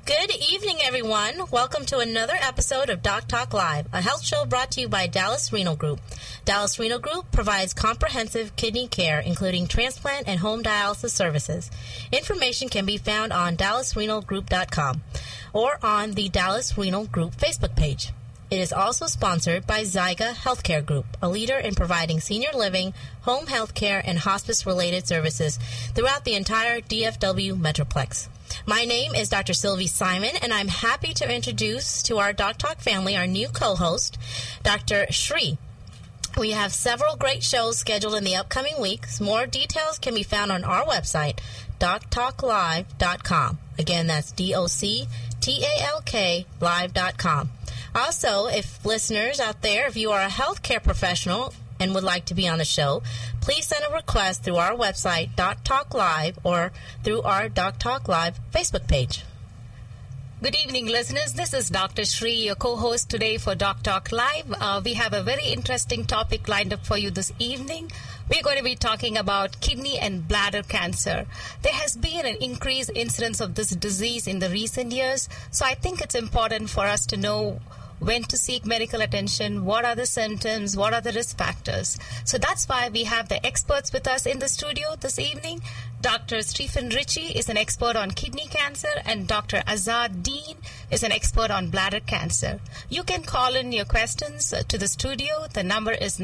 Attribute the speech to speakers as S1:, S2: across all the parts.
S1: Good evening, everyone. Welcome to another episode of Doc Talk Live, a health show brought to you by Dallas Renal Group. Dallas Renal Group provides comprehensive kidney care, including transplant and home dialysis services. Information can be found on dallasrenalgroup.com or on the Dallas Renal Group Facebook page. It is also sponsored by Zyga Healthcare Group, a leader in providing senior living, home health care, and hospice-related services throughout the entire DFW Metroplex. My name is Dr. Sylvie Simon, and I'm happy to introduce to our Doc Talk family our new co-host, Dr. Shri. We have several great shows scheduled in the upcoming weeks. More details can be found on our website, doctalklive.com. Again, that's DOCTALK live.com. Also, if listeners out there, if you are a healthcare professional and would like to be on the show, please send a request through our website, Doc Talk Live, or through our Doc Talk Live Facebook page.
S2: Good evening, listeners. This is Dr. Shri, your co-host today for Doc Talk Live. We have a very interesting topic lined up for you this evening. We're going to be talking about kidney and bladder cancer. There has been an increased incidence of this disease in the recent years, so I think it's important for us to know when to seek medical attention, what are the symptoms, what are the risk factors. So that's why we have the experts with us in the studio this evening. Dr. Stephen Ritchie is an expert on kidney cancer, and Dr. Azad Dean is an expert on bladder cancer. You can call in your questions to the studio. The number is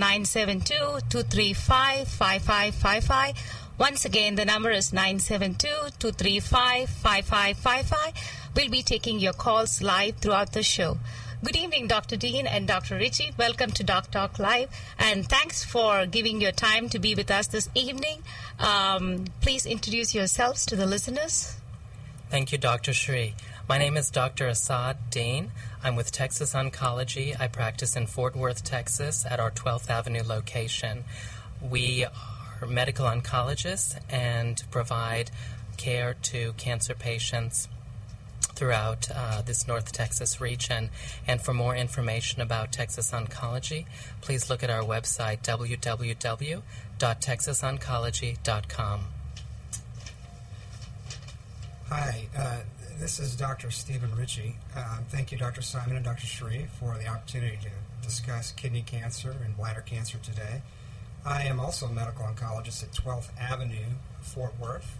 S2: 972-235-5555. Once again, the number is 972-235-5555. We'll be taking your calls live throughout the show. Good evening, Dr. Dean and Dr. Ritchie. Welcome to Doc Talk Live, and thanks for giving your time to be with us this evening. Please introduce yourselves to the listeners.
S3: Thank you, Dr. Shri. My name is Dr. Azad Dean. I'm with Texas Oncology. I practice in Fort Worth, Texas, at our 12th Avenue location. We are medical oncologists and provide care to cancer patients throughout this North Texas region. And for more information about Texas Oncology, please look at our website, www.texasoncology.com.
S4: Hi, this is Dr. Stephen Ritchie. Thank you, Dr. Simon and Dr. Shri, for the opportunity to discuss kidney cancer and bladder cancer today. I am also a medical oncologist at 12th Avenue, Fort Worth,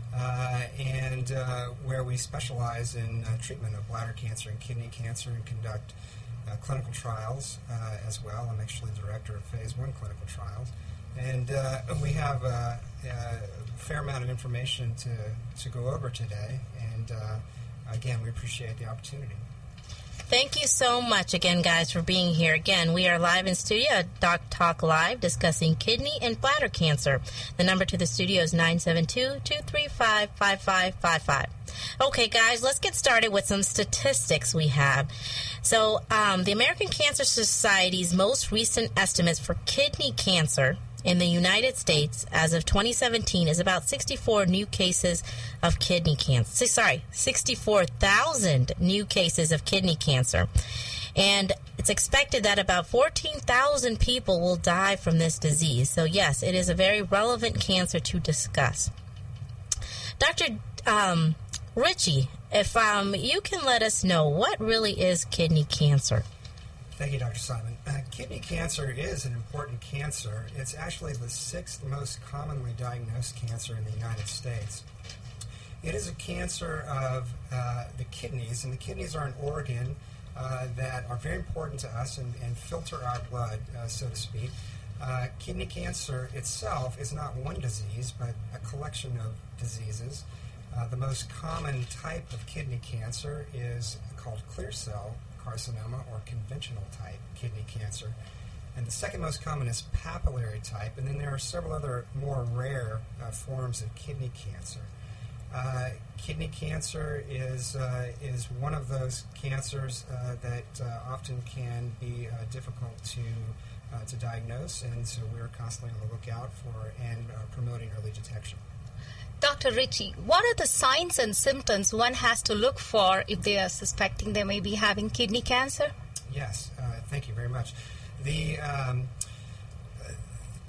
S4: and where we specialize in treatment of bladder cancer and kidney cancer and conduct clinical trials as well. I'm actually the director of phase 1 clinical trials. And we have a fair amount of information to go over today. And again, we appreciate the opportunity.
S1: Thank you so much again, guys, for being here. Again, we are live in studio at Doc Talk Live discussing kidney and bladder cancer. The number to the studio is 972-235-5555. Okay, guys, let's get started with some statistics we have. So, the American Cancer Society's most recent estimates for kidney cancer in the United States as of 2017 is about 64 new cases of kidney cancer. 64,000 new cases of kidney cancer. And it's expected that about 14,000 people will die from this disease. So yes, it is a very relevant cancer to discuss. Dr. Ritchie, if you can let us know, what really is kidney cancer?
S4: Thank you, Dr. Simon. Kidney cancer is an important cancer. It's actually the 6th most commonly diagnosed cancer in the United States. It is a cancer of the kidneys, and the kidneys are an organ that are very important to us and filter our blood, so to speak. Kidney cancer itself is not one disease, but a collection of diseases. The most common type of kidney cancer is called clear cell carcinoma, or conventional type kidney cancer. And the second most common is papillary type, and then there are several other more rare forms of kidney cancer. Kidney cancer is one of those cancers that often can be difficult to diagnose, and so we're constantly on the lookout for and promoting early detection.
S2: Dr. Ritchie, what are the signs and symptoms one has to look for if they are suspecting they may be having kidney cancer?
S4: Yes, thank you very much. The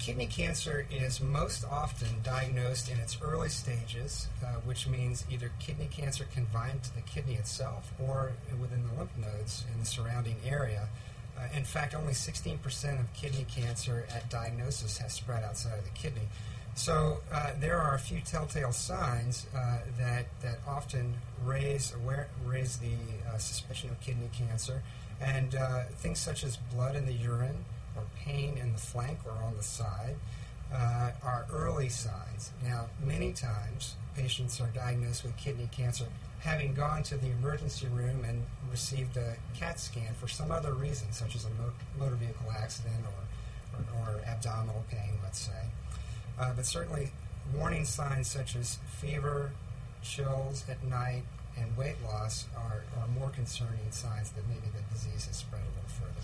S4: Kidney cancer is most often diagnosed in its early stages, which means either kidney cancer confined to the kidney itself or within the lymph nodes in the surrounding area. In fact, only 16% of kidney cancer at diagnosis has spread outside of the kidney. So there are a few telltale signs that often raise the suspicion of kidney cancer, and things such as blood in the urine or pain in the flank or on the side are early signs. Now, many times patients are diagnosed with kidney cancer having gone to the emergency room and received a CAT scan for some other reason, such as a motor vehicle accident or abdominal pain, let's say. But certainly warning signs such as fever, chills at night, and weight loss are more concerning signs that maybe the disease has spread a little further.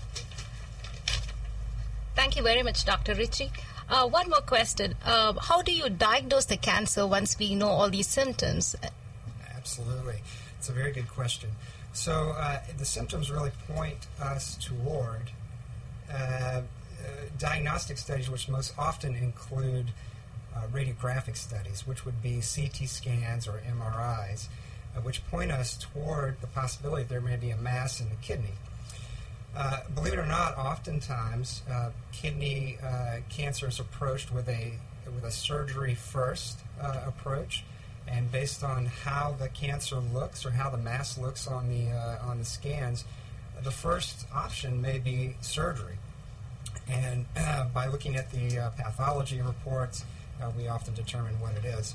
S2: Thank you very much, Dr. Ritchie. One more question. How do you diagnose the cancer once we know all these symptoms?
S4: Absolutely. It's a very good question. So the symptoms really point us toward diagnostic studies, which most often include radiographic studies, which would be CT scans or MRIs, which point us toward the possibility there may be a mass in the kidney. Believe it or not, oftentimes kidney cancer is approached with a surgery first approach, and based on how the cancer looks or how the mass looks on the scans, the first option may be surgery. And by looking at the pathology reports, we often determine what it is.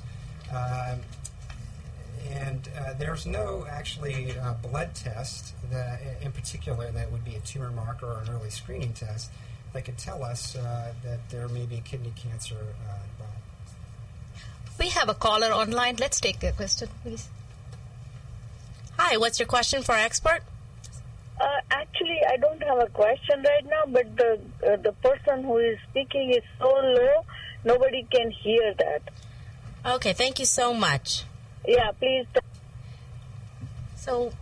S4: And there's no actually blood test that, in particular, that would be a tumor marker or an early screening test that could tell us that there may be kidney cancer involved.
S2: We have a caller online. Let's take the question, please.
S1: Hi, what's your question for our expert?
S5: Actually, I don't have a question right now, but the person who is speaking is so low, nobody can hear that.
S1: Okay, thank you so much.
S5: Yeah, please.
S1: So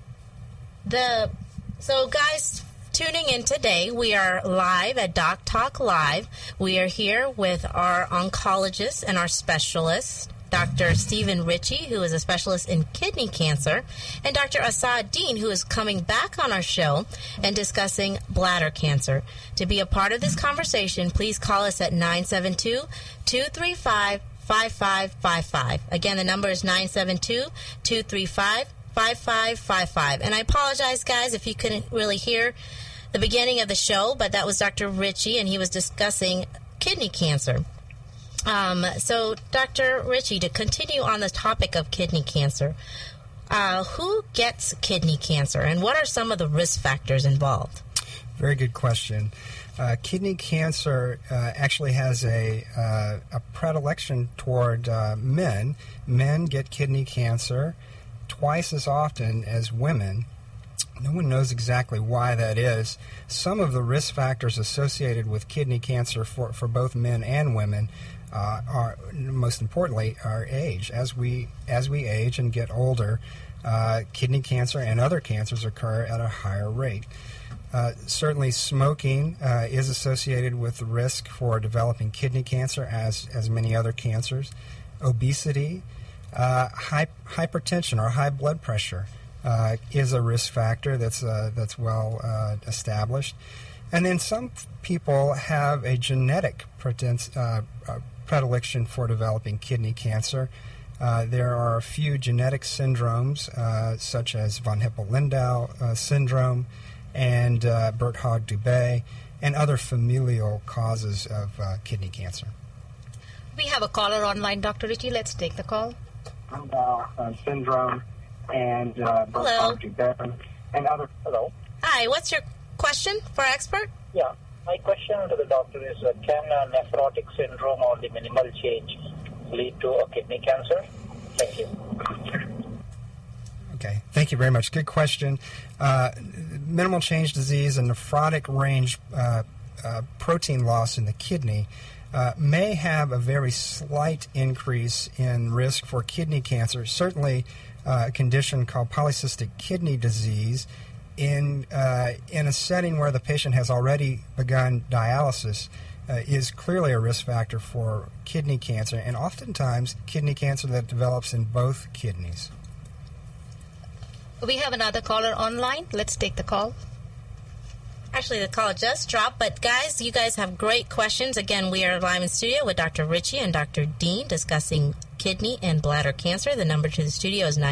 S1: guys, tuning in today, we are live at Doc Talk Live. We are here with our oncologist and our specialist, Dr. Stephen Ritchie, who is a specialist in kidney cancer, and Dr. Asad Deen, who is coming back on our show and discussing bladder cancer. To be a part of this conversation, please call us at 972-235-5555. Again, the number is 972-235-5555. And I apologize, guys, if you couldn't really hear the beginning of the show, but that was Dr. Ritchie, and he was discussing kidney cancer. So, Dr. Ritchie, to continue on the topic of kidney cancer, who gets kidney cancer, and what are some of the risk factors involved?
S4: Very good question. Kidney cancer actually has a predilection toward men. Men get kidney cancer twice as often as women. No one knows exactly why that is. Some of the risk factors associated with kidney cancer for both men and women are, most importantly, our age. As we age and get older, kidney cancer and other cancers occur at a higher rate. Certainly, smoking is associated with the risk for developing kidney cancer, as many other cancers. Obesity, hypertension or high blood pressure is a risk factor that's well established. And then some people have a genetic predilection for developing kidney cancer. There are a few genetic syndromes, such as von Hippel-Lindau syndrome and Birt-Hogg-Dubé, and other familial causes of kidney cancer.
S2: We have a caller online, Dr. Ritchie. Let's take the call.
S6: Syndrome and Birt-Hogg-Dubé and other. Hello.
S1: Hi, what's your question for our expert?
S6: Yeah, my question to the doctor is: can nephrotic syndrome or the minimal change lead to a kidney cancer? Thank you.
S4: Okay, thank you very much. Good question. Minimal change disease and nephrotic range protein loss in the kidney may have a very slight increase in risk for kidney cancer. Certainly, a condition called polycystic kidney disease in a setting where the patient has already begun dialysis is clearly a risk factor for kidney cancer, and oftentimes kidney cancer that develops in both kidneys.
S2: We have another caller online. Let's take the call.
S1: Actually, the call just dropped, but guys, you guys have great questions. Again, we are live in studio with Dr. Ritchie and Dr. Dean discussing kidney and bladder cancer. The number to the studio is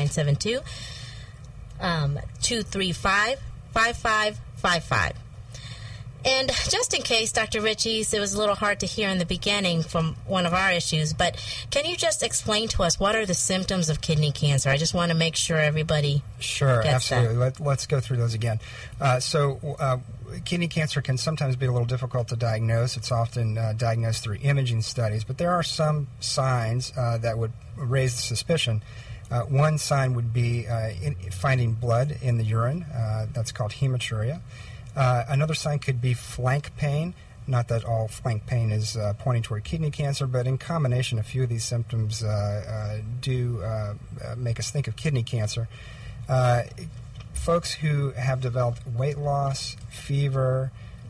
S1: 972-235-5555. And just in case, Dr. Ritchie, it was a little hard to hear in the beginning from one of our issues, but can you just explain to us what are the symptoms of kidney cancer? I just want to make sure everybody
S4: Sure,
S1: gets
S4: absolutely.
S1: that.
S4: Let's go through those again. Kidney cancer can sometimes be a little difficult to diagnose. It's often diagnosed through imaging studies, but there are some signs that would raise the suspicion. One sign would be finding blood in the urine. That's called hematuria. Another sign could be flank pain. Not that all flank pain is pointing toward kidney cancer, but in combination, a few of these symptoms do make us think of kidney cancer. Folks who have developed weight loss, fever,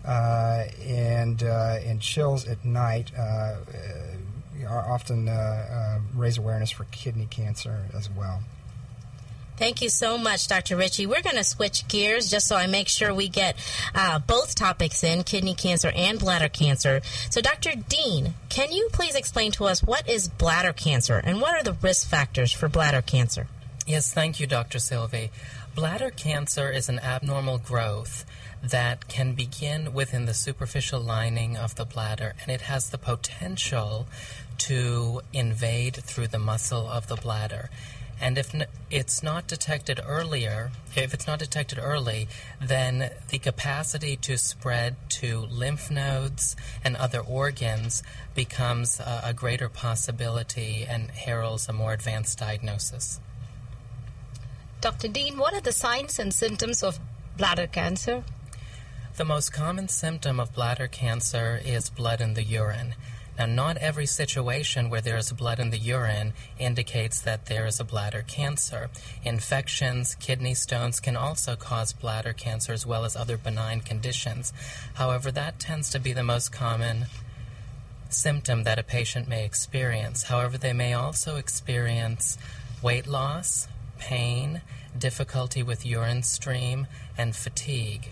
S4: and chills at night are often raise awareness for kidney cancer as well.
S1: Thank you so much, Dr. Ritchie. We're going to switch gears just so I make sure we get both topics in, kidney cancer and bladder cancer. So, Dr. Dean, can you please explain to us what is bladder cancer and what are the risk factors for bladder cancer?
S3: Yes, thank you, Dr. Sylvie. Bladder cancer is an abnormal growth that can begin within the superficial lining of the bladder, and it has the potential to invade through the muscle of the bladder. And if it's not detected early, then the capacity to spread to lymph nodes and other organs becomes a greater possibility and heralds a more advanced diagnosis.
S2: Dr. Dean, what are the signs and symptoms of bladder cancer?
S3: The most common symptom of bladder cancer is blood in the urine. Now, not every situation where there is blood in the urine indicates that there is a bladder cancer. Infections, kidney stones can also cause bladder cancer as well as other benign conditions. However, that tends to be the most common symptom that a patient may experience. However, they may also experience weight loss, pain, difficulty with urine stream, and fatigue.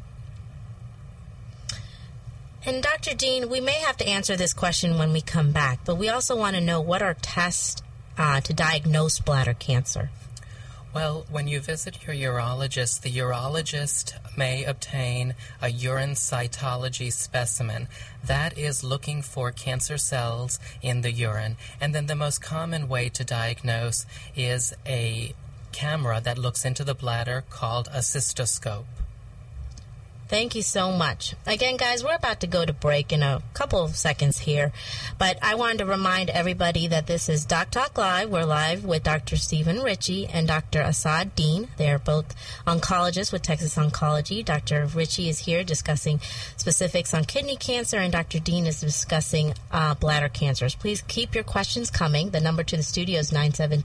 S1: And Dr. Dean, we may have to answer this question when we come back, but we also want to know what are tests to diagnose bladder cancer.
S3: Well, when you visit your urologist, the urologist may obtain a urine cytology specimen. That is looking for cancer cells in the urine. And then the most common way to diagnose is a camera that looks into the bladder called a cystoscope.
S1: Thank you so much. Again, guys, we're about to go to break in a couple of seconds here, but I wanted to remind everybody that this is Doc Talk Live. We're live with Dr. Stephen Ritchie and Dr. Asad Dean. They're both oncologists with Texas Oncology. Dr. Ritchie is here discussing specifics on kidney cancer, and Dr. Dean is discussing bladder cancers. Please keep your questions coming. The number to the studio is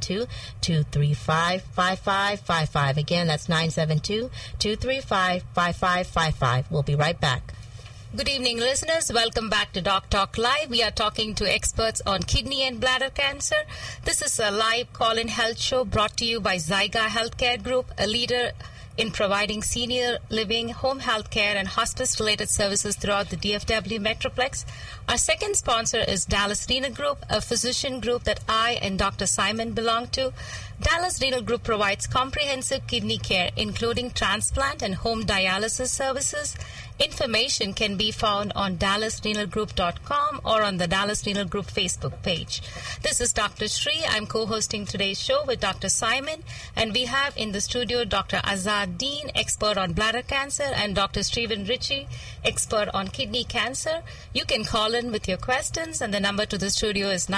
S1: 972-235-5555. Again, that's 972-235-5555. We'll be right back.
S2: Good evening, listeners. Welcome back to Doc Talk Live. We are talking to experts on kidney and bladder cancer. This is a live call-in health show brought to you by Zyga Healthcare Group, a leader in providing senior living, home health care, and hospice-related services throughout the DFW Metroplex. Our second sponsor is Dallas Renal Group, a physician group that I and Dr. Simon belong to. Dallas Renal Group provides comprehensive kidney care, including transplant and home dialysis services. Information can be found on dallasrenalgroup.com or on the Dallas Renal Group Facebook page. This is Dr. Sri. I'm co-hosting today's show with Dr. Simon, and we have in the studio Dr. Azad Dean, expert on bladder cancer, and Dr. Stephen Ritchie, expert on kidney cancer. You can call in with your questions, and the number to the studio is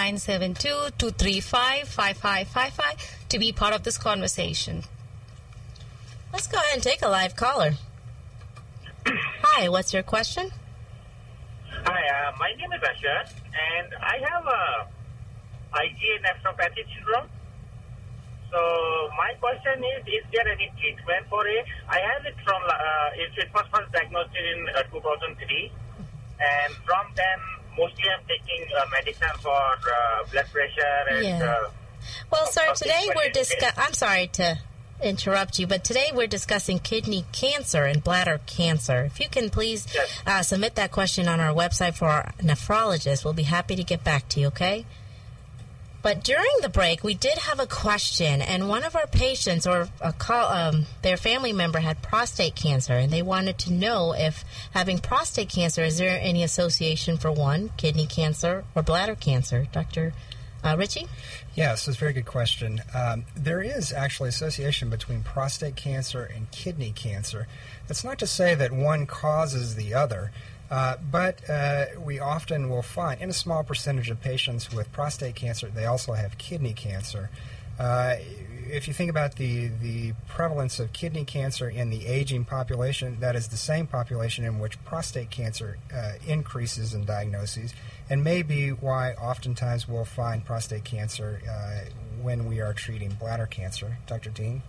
S2: 972-235-5555 to be part of this conversation.
S1: Let's go ahead and take a live caller. Hi, what's your question?
S7: Hi, my name is Ashar, and I have IgA nephropathy syndrome. So my question is there any treatment for it? I have it from, it was first diagnosed in 2003, And from then, mostly I'm taking medicine for blood pressure and...
S1: Yeah. Well, sir, today we're
S7: discussing...
S1: I'm sorry to interrupt you, but today we're discussing kidney cancer and bladder cancer. If you can please submit that question on our website for our nephrologist, we'll be happy to get back to you, okay? But during the break, we did have a question, and one of our patients or their family member had prostate cancer, and they wanted to know if having prostate cancer, is there any association for one, kidney cancer or bladder cancer? Dr. Ritchie?
S4: Yes, that's a very good question. There is actually association between prostate cancer and kidney cancer. That's not to say that one causes the other. But we often will find, in a small percentage of patients with prostate cancer, they also have kidney cancer. If you think about the prevalence of kidney cancer in the aging population, that is the same population in which prostate cancer increases in diagnoses, and may be why oftentimes we'll find prostate cancer when we are treating bladder cancer. Dr. Dean?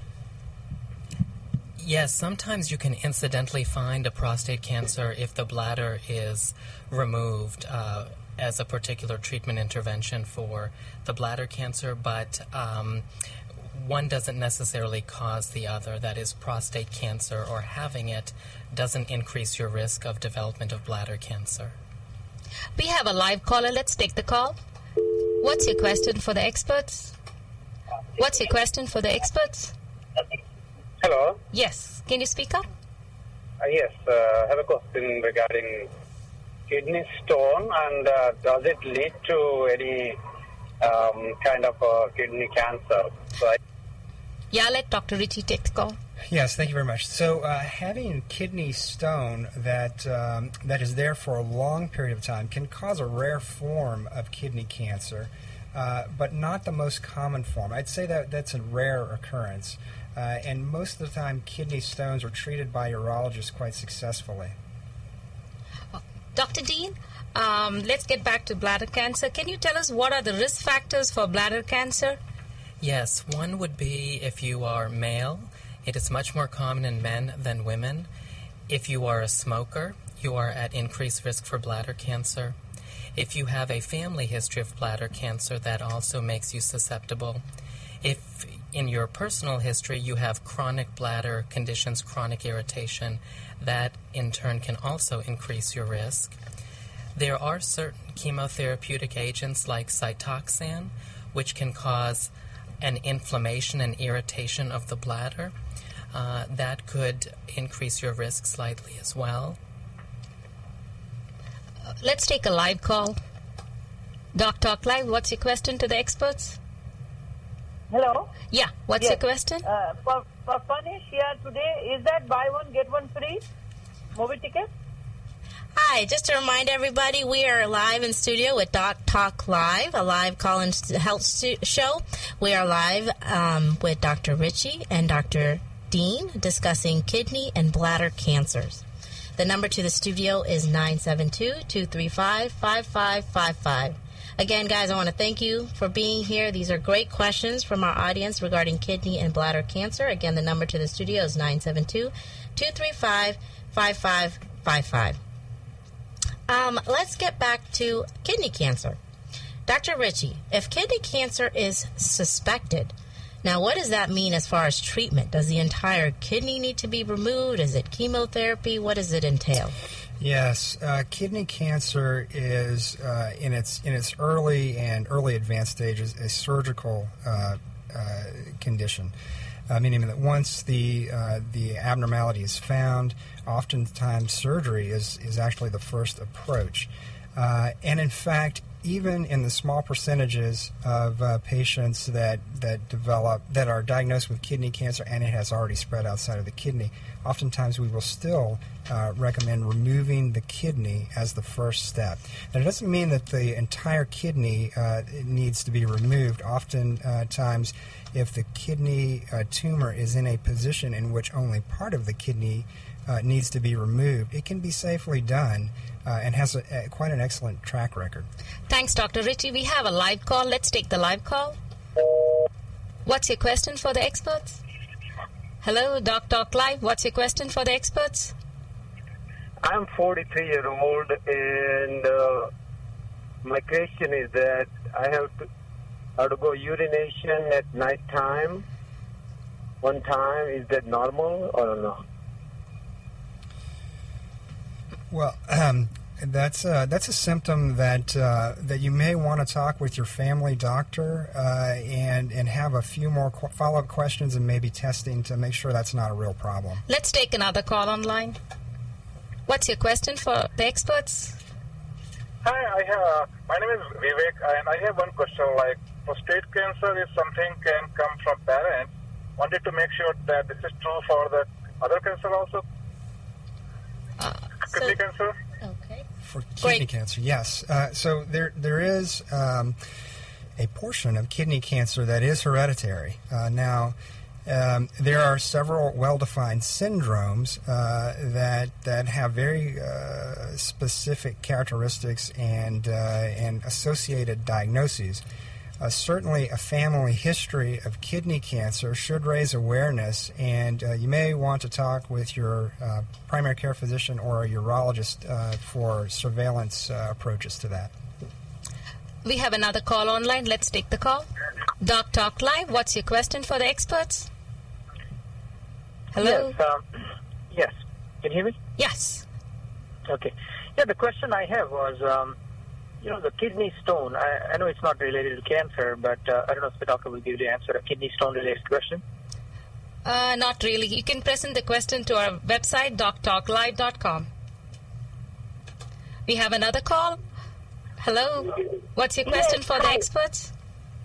S3: Yes, sometimes you can incidentally find a prostate cancer if the bladder is removed as a particular treatment intervention for the bladder cancer, but one doesn't necessarily cause the other. That is, prostate cancer or having it doesn't increase your risk of development of bladder cancer.
S2: We have a live caller. Let's take the call. What's your question for the experts? What's your question for the experts?
S6: Hello.
S2: Yes. Can you speak up?
S6: Yes, I have a question regarding kidney stone, and does it lead to any kind of kidney cancer?
S2: Yeah, let Dr. Ritchie take the call.
S4: Yes, thank you very much. So having kidney stone that is there for a long period of time can cause a rare form of kidney cancer, but not the most common form. I'd say that that's a rare occurrence. And most of the time, kidney stones are treated by urologists quite successfully.
S2: Dr. Dean, let's get back to bladder cancer. Can you tell us what are the risk factors for bladder cancer?
S3: Yes, one would be if you are male. It is much more common in men than women. If you are a smoker, you are at increased risk for bladder cancer. If you have a family history of bladder cancer, that also makes you susceptible. If in your personal history you have chronic bladder conditions, chronic irritation, that in turn can also increase your risk. There are certain chemotherapeutic agents like Cytoxan, which can cause an inflammation and irritation of the bladder. That could increase your risk slightly as well.
S2: Let's take a live call. Doc Talk Live, what's your question to the experts?
S5: Hello?
S2: Yeah, what's your question?
S5: For Punish here today, is that buy one, get one free movie ticket?
S1: Hi, just to remind everybody, we are live in studio with Doc Talk Live, a live call-in health show. We are live with Dr. Ritchie and Dr. Dean discussing kidney and bladder cancers. The number to the studio is 972-235-5555. Again, guys, I want to thank you for being here. These are great questions from our audience regarding kidney and bladder cancer. Again, the number to the studio is 972-235-5555. Let's get back to kidney cancer. Dr. Ritchie, if kidney cancer is suspected, now what does that mean as far as treatment? Does the entire kidney need to be removed? Is it chemotherapy? What does it entail?
S4: Yes, kidney cancer is in its early and early advanced stages a surgical condition, meaning that once the abnormality is found, oftentimes surgery is actually the first approach. And in fact, even in the small percentages of patients that are diagnosed with kidney cancer and it has already spread outside of the kidney, oftentimes we will still recommend removing the kidney as the first step. Now, it doesn't mean that the entire kidney needs to be removed. Oftentimes, if the kidney tumor is in a position in which only part of the kidney needs to be removed, it can be safely done and has quite an excellent track record.
S2: Thanks, Dr. Ritchie. We have a live call. Let's take the live call. What's your question for the experts? Hello, Doc Talk Live. What's your question for the experts?
S6: I'm 43-year-old, and my question is that I have to go urination at night time. One time, is that normal or no?
S4: Well, that's a symptom that you may want to talk with your family doctor and have a few more follow-up questions and maybe testing to make sure that's not a real problem.
S2: Let's take another call online. What's your question for the experts?
S8: Hi, my name is Vivek, and I have one question. Like, prostate cancer is something can come from parents. Wanted to make sure that this is true for the other cancer also. Kidney cancer.
S1: Okay.
S4: For kidney cancer, yes. So there is a portion of kidney cancer that is hereditary. Now, there are several well-defined syndromes that have very specific characteristics and associated diagnoses. Certainly, a family history of kidney cancer should raise awareness, and you may want to talk with your primary care physician or a urologist for surveillance approaches to that.
S2: We have another call online. Let's take the call. Doc Talk Live, what's your question for the experts? Hello?
S9: Yes. Can you hear me?
S2: Yes.
S9: Okay. Yeah, the question I have was, the kidney stone. I know it's not related to cancer, but I don't know if the doctor will be able to answer a kidney stone-related question.
S2: Not really. You can present the question to our website, doctalklive.com. We have another call. Hello? What's your question for the experts?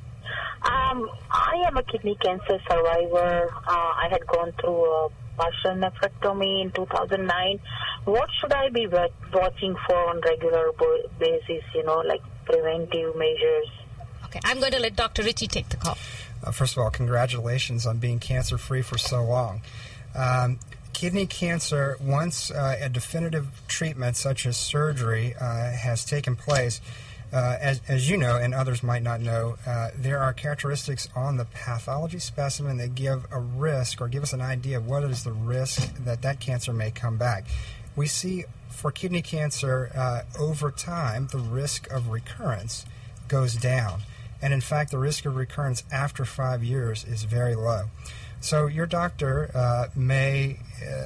S10: I am a kidney cancer survivor. I had gone through a partial nephrectomy in 2009. What should I be watching for on regular basis, like preventive measures?
S2: Okay, I'm going to let Dr. Ritchie take the call.
S4: First of all, congratulations on being cancer-free for so long. Kidney cancer, once a definitive treatment such as surgery has taken place, as you know, and others might not know, there are characteristics on the pathology specimen that give a risk or give us an idea of what is the risk that cancer may come back. We see for kidney cancer, over time, the risk of recurrence goes down. And in fact, the risk of recurrence after 5 years is very low. So your doctor may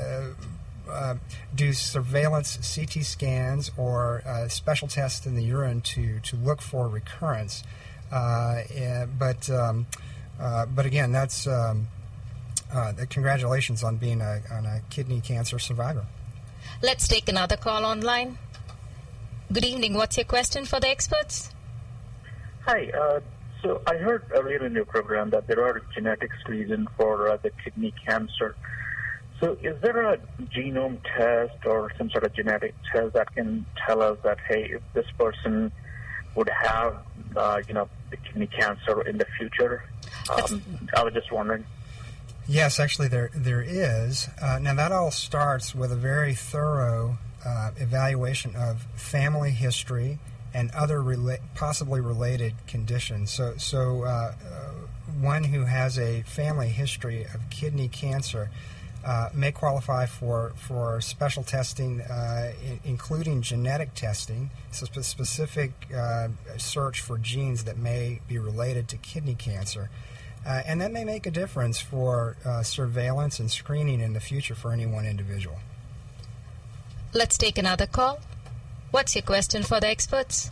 S4: do surveillance CT scans or special tests in the urine to look for recurrence. But again, that's congratulations on being a kidney cancer survivor.
S2: Let's take another call online. Good evening. What's your question for the experts?
S8: Hi. So I heard earlier in your program that there are genetics reasons for the kidney cancer. So is there a genome test or some sort of genetic test that can tell us that, hey, if this person would have, the kidney cancer in the future? I was just wondering.
S4: Yes, actually there is. Now that all starts with a very thorough evaluation of family history and other possibly related conditions. So one who has a family history of kidney cancer may qualify for special testing, including genetic testing, so specific search for genes that may be related to kidney cancer. And that may make a difference for surveillance and screening in the future for any one individual.
S2: Let's take another call. What's your question for the experts?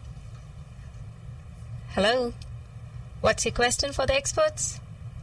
S2: Hello? What's your question for the experts?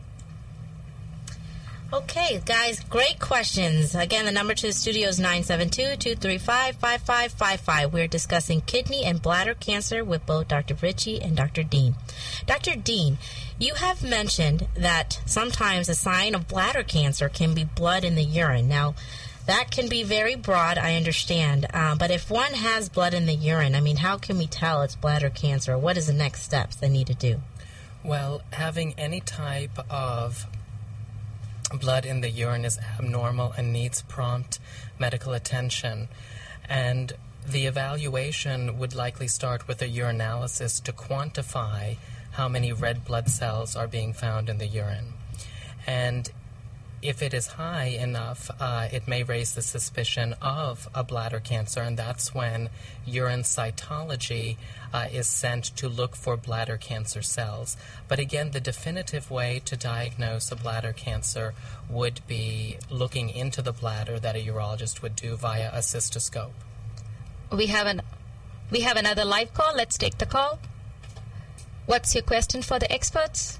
S1: Okay, guys, great questions. Again, the number to the studio is 972-235-5555. We're discussing kidney and bladder cancer with both Dr. Ritchie and Dr. Dean. Dr. Dean, you have mentioned that sometimes a sign of bladder cancer can be blood in the urine. Now, that can be very broad, I understand. But if one has blood in the urine, how can we tell it's bladder cancer? What is the next steps they need to do?
S3: Well, having any type of blood in the urine is abnormal and needs prompt medical attention. And the evaluation would likely start with a urinalysis to quantify how many red blood cells are being found in the urine. And if it is high enough, it may raise the suspicion of a bladder cancer, and that's when urine cytology is sent to look for bladder cancer cells. But again, the definitive way to diagnose a bladder cancer would be looking into the bladder that a urologist would do via a cystoscope.
S2: We have another live call. Let's take the call. What's your question for the experts?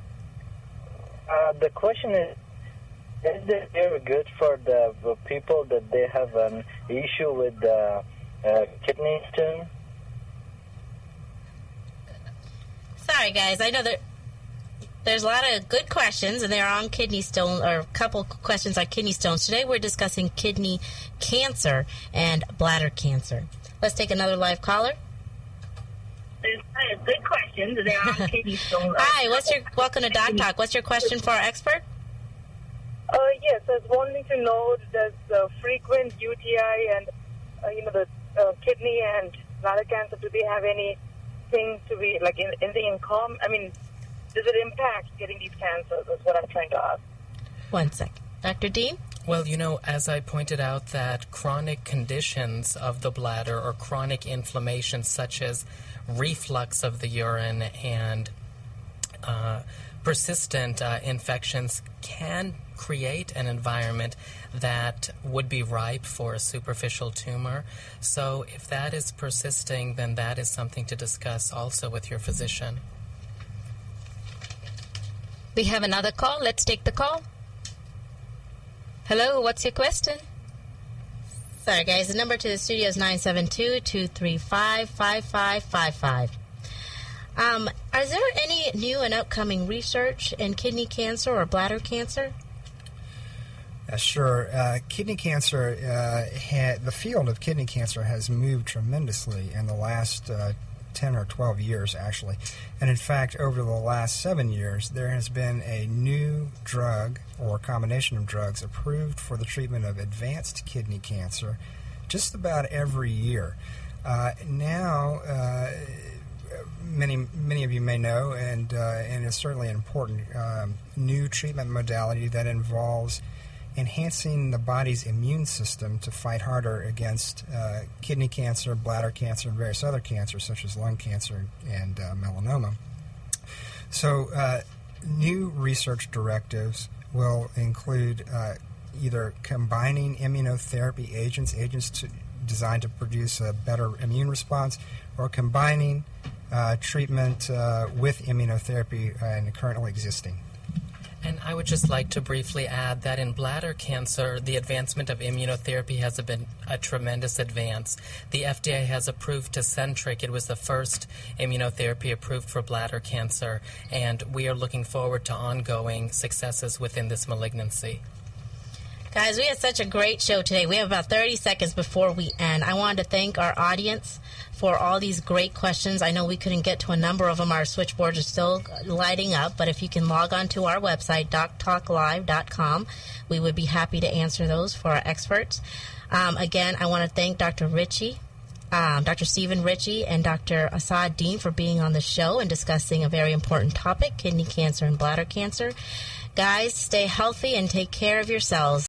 S9: The question is it very good for the people that they have an issue with the kidney stone?
S1: Sorry, guys. I know that there's a lot of good questions, and they're on kidney stone, or a couple questions on kidney stones. Today we're discussing kidney cancer and bladder cancer. Let's take another live caller.
S5: There's good questions. They're on kidney stones.
S1: Hi, welcome to Doc Talk. What's your question for our expert?
S11: Yes, I was wanting to know, does frequent UTI and, the kidney and bladder cancer, do they have anything to be, like, anything in common? I mean, does it impact getting these cancers? That's what I'm trying to ask.
S1: One second. Dr. Dean?
S3: Well, as I pointed out, that chronic conditions of the bladder or chronic inflammation such as reflux of the urine and persistent infections can create an environment that would be ripe for a superficial tumor. So if that is persisting, then that is something to discuss also with your physician.
S2: We have another call. Let's take the call. Hello, what's your question?
S1: Sorry, guys. The number to the studio is 972-235-5555. Is there any new and upcoming research in kidney cancer or bladder cancer?
S4: Sure. Kidney cancer, the field of kidney cancer has moved tremendously in the last 10 or 12 years, actually. And in fact, over the last 7 years, there has been a new drug or combination of drugs approved for the treatment of advanced kidney cancer just about every year. Now, many of you may know, and it's certainly an important new treatment modality that involves enhancing the body's immune system to fight harder against kidney cancer, bladder cancer, and various other cancers such as lung cancer and melanoma. So new research directives will include either combining immunotherapy agents designed to produce a better immune response, or combining treatment with immunotherapy and currently existing.
S3: And I would just like to briefly add that in bladder cancer, the advancement of immunotherapy has been a tremendous advance. The FDA has approved Tecentriq. It was the first immunotherapy approved for bladder cancer, and we are looking forward to ongoing successes within this malignancy.
S1: Guys, we had such a great show today. We have about 30 seconds before we end. I wanted to thank our audience for all these great questions. I know we couldn't get to a number of them. Our switchboards are still lighting up, but if you can log on to our website, doctalklive.com, we would be happy to answer those for our experts. Again, I want to thank Dr. Ritchie, Dr. Stephen Ritchie, and Dr. Asad Dean for being on the show and discussing a very important topic, kidney cancer and bladder cancer. Guys, stay healthy and take care of yourselves.